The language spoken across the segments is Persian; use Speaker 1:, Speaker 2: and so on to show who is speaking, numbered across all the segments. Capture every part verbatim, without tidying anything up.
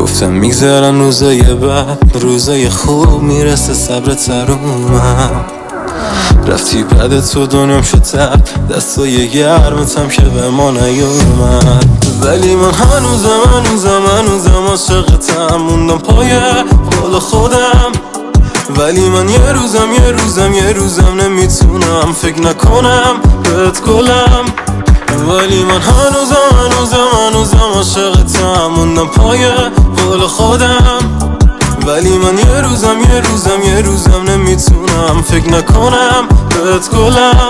Speaker 1: گفتم میگذرن روزای بعد، روزای خوب میرسه صبر ترومم. رفتی بعد تو دنیام شد تب، دستای گرمتم که به ما نیومد. ولی من هنوزم هنوزم هنوزم عاشقتم، موندم پای قول خودم. ولی من یه روزم یه روزم یه روزم نمیتونم فکر نکنم بهت گلم. ولی من هنوزم هنوزم هنوزم عاشقتم، موندم پای قول خودم. ولی من یه روزم یه روزم یه روزم نمیتونم فکر نکنم بهت گلم.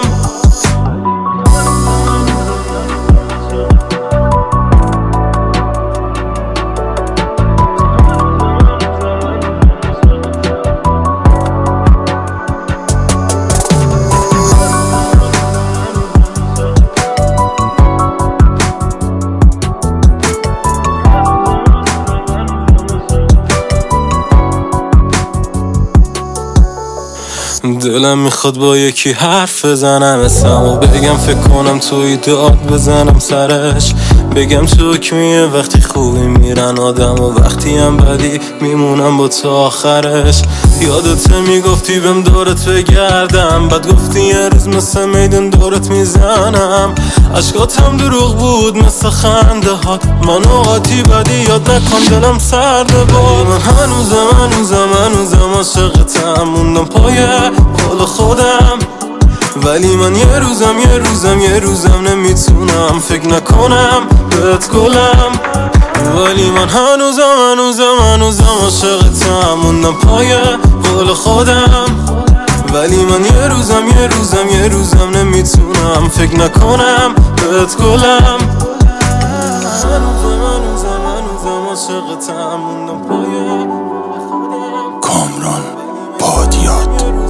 Speaker 1: دلم میخواد با یکی حرف بزنم اسمو بگم، فکر کنم توی داد بزنم سرش. بگم تو کمیه وقتی خوبی میرن آدم و وقتی هم بدی میمونم با تو آخرش. یادته میگفتی بهم دورت بگردم، بعد گفتی یه روز مثل میدون دورت میزنم. عشقاتم دروغ بود مثل خنده هات، من اوقاتی بدی یاد نکن دلم سرده بود. من هنوزم هنوزم هنوزم عاشقتم، موندم پای قول خودم. ولی من یه روزم یه روزم یه روزم نمیتونم فکر نکنم بهت گلم. ولی من هنوزم هنوزم هنوزم عاشقتم، موندم پای قول خودم. ولی من یه روزم یه روزم یه روزم نمیتونم فکر نکنم بهت گلم. هنوزم هنوزم هنوزم عاشقتم، موندم پای
Speaker 2: کامران بادیات.